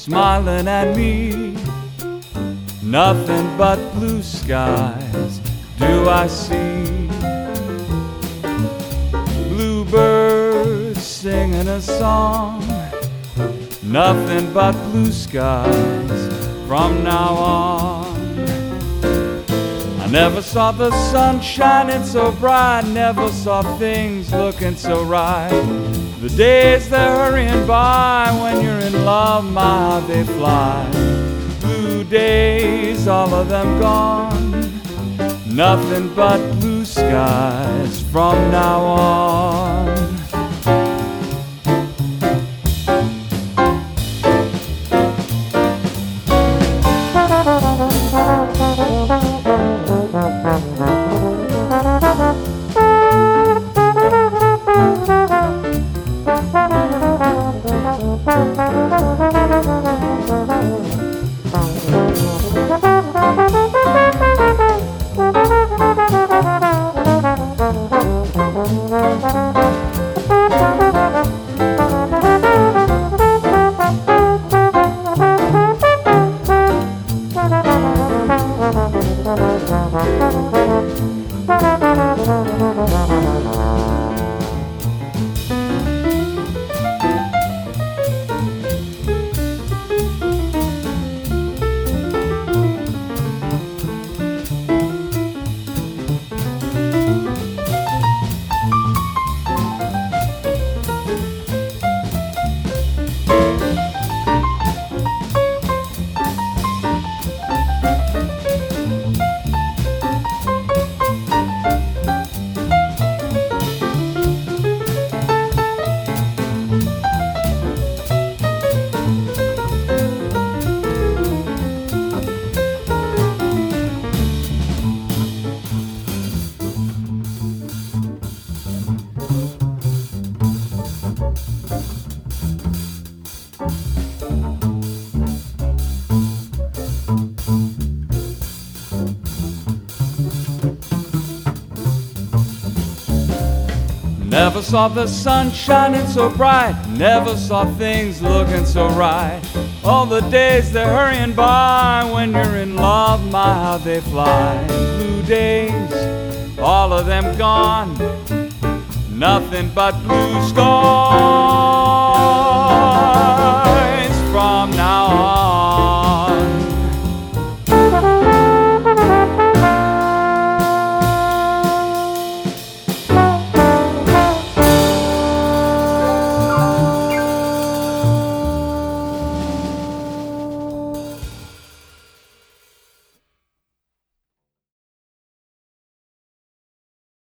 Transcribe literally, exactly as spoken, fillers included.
smiling at me. Nothing but blue skies do I see. Bluebirds singing a song. Nothing but blue skies from now on. I never saw the sun shining so bright, never saw things looking so right. The days they're hurrying by, when you're in love, my how they fly. Blue days, all of them gone. Nothing but blue skies from now on. Never saw the sun shining so bright, never saw things looking so right. All the days they're hurrying by, when you're in love, my how they fly. Blue days, all of them gone, nothing but blue skies.